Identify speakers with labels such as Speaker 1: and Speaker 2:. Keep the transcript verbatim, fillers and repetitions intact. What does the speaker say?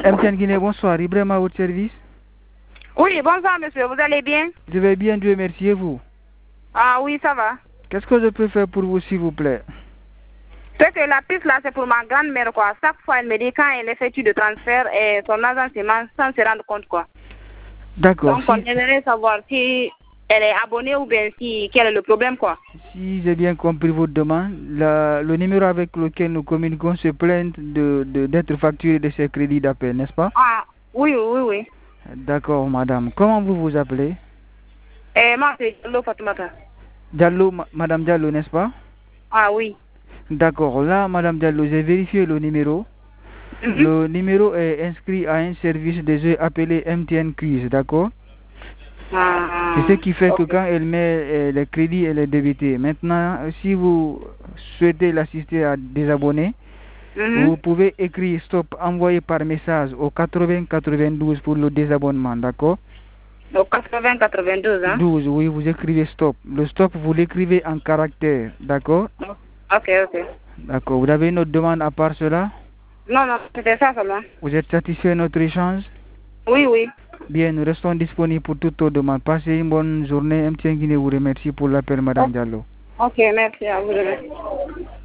Speaker 1: M T N Guinée, bonsoir. Ibrahim à votre service.
Speaker 2: Oui, bonsoir monsieur, vous allez bien?
Speaker 1: Je vais bien, Dieu merci, et vous?
Speaker 2: Ah oui, ça va.
Speaker 1: Qu'est-ce que je peux faire pour vous, s'il vous plaît?
Speaker 2: C'est que la piste là, c'est pour ma grand-mère, quoi. Chaque fois, elle me dit quand elle effectue de transfert et son agent se ment sans se rendre compte, quoi.
Speaker 1: D'accord.
Speaker 2: Donc,
Speaker 1: si...
Speaker 2: on aimerait savoir si elle est abonnée ou bien si quel est le problème, quoi.
Speaker 1: Si j'ai bien compris votre demande, la... le numéro avec lequel nous communiquons se plaint de, de, d'être facturé de ses crédits d'appel, n'est-ce pas?
Speaker 2: Ah, oui, oui, oui.
Speaker 1: D'accord, madame. Comment vous vous appelez?
Speaker 2: Et moi, c'est Diallo Fatoumata.
Speaker 1: Diallo, ma... madame Diallo, n'est-ce pas?
Speaker 2: Ah oui.
Speaker 1: D'accord. Là, madame Diallo, j'ai vérifié le numéro. Mm-hmm. Le numéro est inscrit à un service de jeu appelé M T N Quiz, d'accord?
Speaker 2: Ah,
Speaker 1: c'est ce qui fait
Speaker 2: okay.
Speaker 1: que quand elle met euh, les crédits, elle est débitée. Maintenant, si vous souhaitez l'assister à des abonnés, mm-hmm. vous pouvez écrire stop, envoyer par message au quatre-vingts quatre-vingt-douze pour le désabonnement, d'accord?
Speaker 2: Au quatre-vingts quatre-vingt-douze, hein?
Speaker 1: douze, oui, vous écrivez stop. Le stop, vous l'écrivez en caractère, d'accord?
Speaker 2: Ok, ok.
Speaker 1: D'accord. Vous avez une autre demande à part cela?
Speaker 2: Non, non, c'était ça seulement.
Speaker 1: Vous êtes satisfait de notre échange?
Speaker 2: Oui, oui.
Speaker 1: Bien, nous restons disponibles pour toutes vos demandes. Passez une bonne journée. M T N Guinée vous remercie pour l'appel, madame Diallo.
Speaker 2: Ok, merci à vous.